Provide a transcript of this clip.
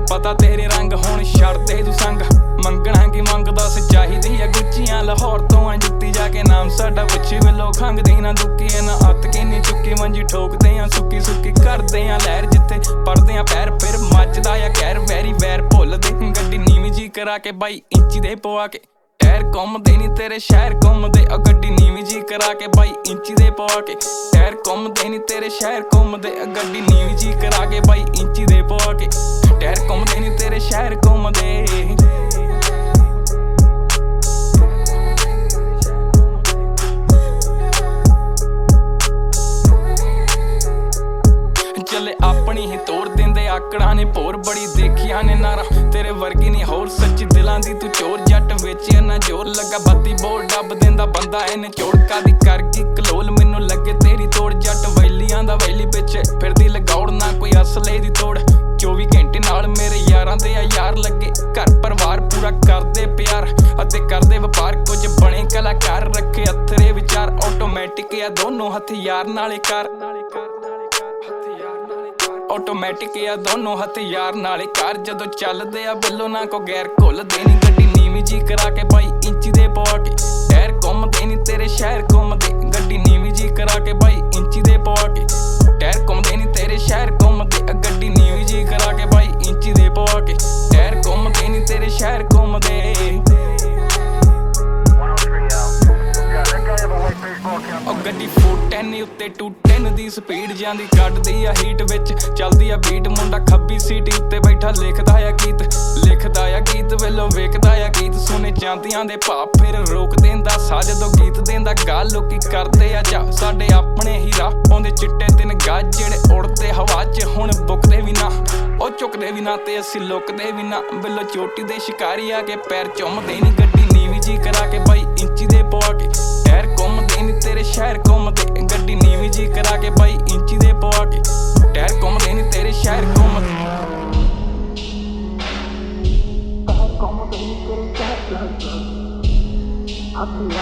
पता तेरे रंग हुण छड्ड दे तू संग मंगना की मंगदा स चाहीदी आ गुच्चियां लाहौर तो आ जुत्ती जाके नाम साडा पुछी वेलो खंघदी ना दुक्की ना हत्थ किन्नी चुक्की मंजी ठोकदे आ सुक्की सुक्की करदे आ लहर जिथे पड़दे आ पैर फिर मचदा आ कहर वैरी वैर भुलदे गड्डी नीवीं जी करा के बाई इंची दे पवा के टैर घुमदे नी तेरे शहर घुमदे गड्डी नीवीं जी करा के बाई इंची दे पवा के टैर घुमदे नी तेरे शहर घुमदे गड्डी नीवीं जी करा के बाई इंची दे पवा के टैर घुमदे नी तेरे शहर घुमदे चले अपनी ही तोड़ देंदे आकड़ा ने भोर बड़ी देखिया ने नारा तेरे वर्गी नहीं होर सच्ची दिलां दी तू चोर जट वेचिया ना जोर लगा बत्ती बोर डब देंदा बंदा इने चोड़का दी कर गई कलोल मैनू लगे तेरी तोड़ जट वैलियां दा वैली पिछे फिरदी लगौड़ ना कोई असले दी तोड़ 24 घंटे नाल मेरे यारां दे आ यार लगे घर परिवार पूरा करदे प्यार अते करदे व्यापार कुछ बने कलाकार रखे अथरे विचार ऑटोमैटिक या दोनों हथियार नाले कर ऑटोमैटिक या दोनों हथियार नाले कार जदों चलदे आ बिल्लो ना को गैर घुलदे नी गड्डी नीवीं जी करा के बाई इंची दे पवा के टैर घुमदे नी तेरे शहर घुमदे गड्डी नीवीं जी करा के बाई इंची दे पवा के टैर घुमदे नी तेरे शहर घुमदे गड्डी नीवीं जी करा के बाई इंची दे पवा के टैर घुमदे नी तेरे शहर घुमदे गड्डी 410 उत्ते 210 दी स्पीड जांदी कटदी आ हीट विच चलदी आ बीट मुंडा खब्बी सीटी उत्ते बैठा लिखदा आ गीत वेलो वेखदा आ गीत सुने चांदियां दे भाव फिर रोक देंदा सा जदों गीत देंदा गा लोकी करदे आ जा साडे अपने ही राह आउंदे चिट्टे दिन गाज जेड़े उड़दे हवा च हुण बुकदे भी ना ओ चुकदे भी ना ते असीं लुकदे भी ना बिल्लो चोटी दे शिकारी आ के पैर चुमदे नी गड्डी नीवीं जी करा के बाई इंची दे पवा के टैर घुमदे नी तेरे शहर घुमदे गड्डी नीवीं जी करा के बाई इंची दे पवा के टैर घुमदे नी तेरे शहर घुमदे हथियार